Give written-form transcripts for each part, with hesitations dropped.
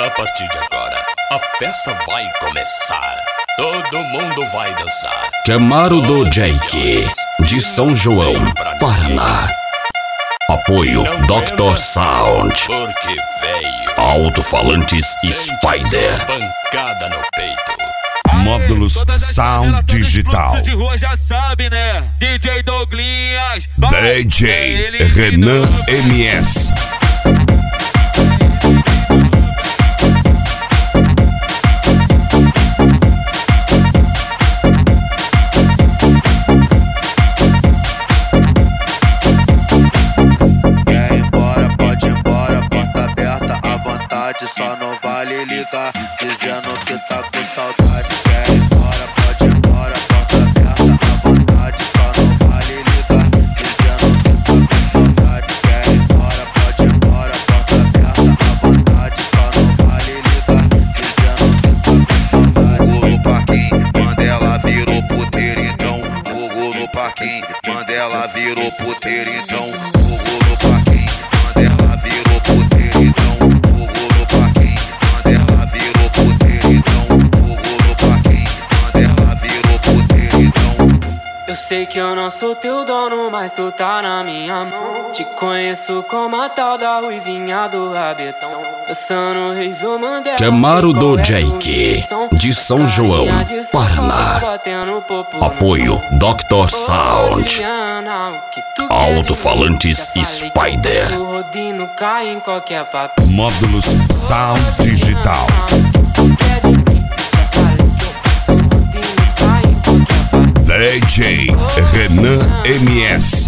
A partir de agora, a festa vai começar. Todo mundo vai dançar. Camaro do Jake, de São João, Paraná. Apoio Dr. Sound. Porque veio. Alto-falantes Spider. Pancada no peito. Módulos Sound Digital. De rua já sabe, né? DJ Douglinhas. DJ Renan MS. Quer ir embora, pode ir embora, porta aberta à vontade, só não vale ligar, dizendo que tá com saudade. Quer ir embora, pode ir embora, porta aberta à vontade, só não vale ligar, dizendo que tá com saudade. Quer ir embora, pode ir embora, porta aberta à vontade, só não vale ligar, dizendo que tá com saudade. Fogo no parquinho, Mandela virou puteiro, então. Fogo no parquinho, Mandela virou puteiro, então. Fogo no parquinho, Mandela virou puteiro, então. Fogo no parquinho, Mandela virou puteiro, então. Fogo no parquinho, Mandela virou puteiro, então. Eu sei que eu não sou teu dono, mas tu tá na minha mão. Te conheço como a tal da ruivinha do rabetão. Dançando Review Mandela. Camaro do Jake, de São João, Paraná. Apoio Dr. Sound. Alto-falantes Spider. Módulos Sound Digital. DJ Renan MS.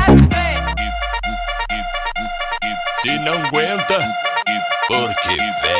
Se não aguenta, porque